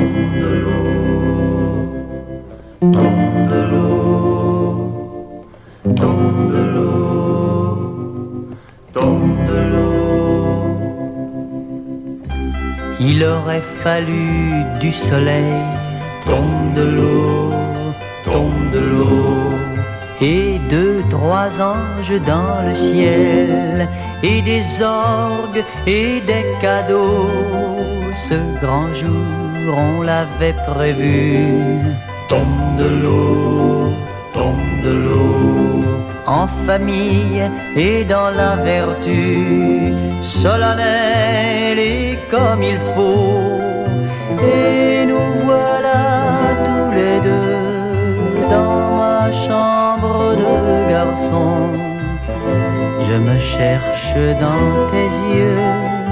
tombe de l'eau, tombe de l'eau, tombe de l'eau, tombe de l'eau. Il aurait fallu du soleil, tombe de l'eau, tombe de l'eau, et 2, 3 anges dans le ciel, et des orgues et des cadeaux. Ce grand jour, on l'avait prévu. Tombe de l'eau, tombe de l'eau, en famille et dans la vertu, solennel et comme il faut. Et nous voilà tous les deux dans ma chambre de garçon. Je me cherche dans tes yeux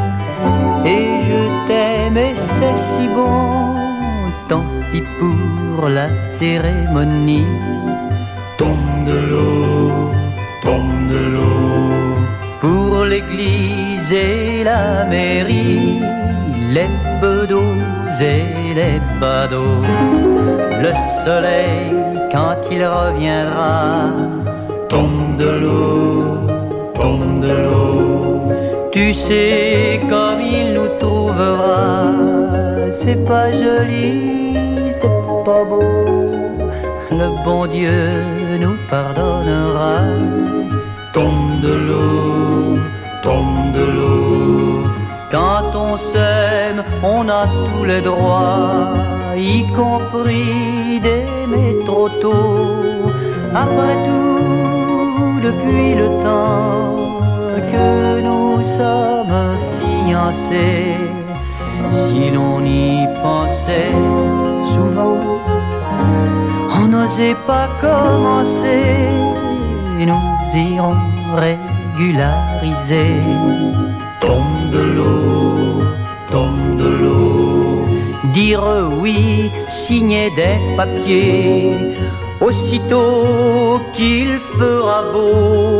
et je t'aime et c'est si bon. Tant pis pour la cérémonie. Tombe de l'eau, tombe de l'eau, pour l'église et la mairie, les bedeaux et les badauds. Le soleil, quand il reviendra, tombe de l'eau, tombe de l'eau. Tu sais comme il nous trouvera. C'est pas joli, c'est pas beau, le bon Dieu nous pardonnera. Tombe de l'eau, tombe de l'eau. Quand on s'aime, on a tous les droits, y compris d'aimer trop tôt. Après tout, depuis le temps que nous sommes fiancés, si l'on y pensait souvent, on n'osait pas commencer. Nous irons régulariser. Tombe de l'eau, tombe de l'eau. Dire oui, signer des papiers, aussitôt qu'il fera beau.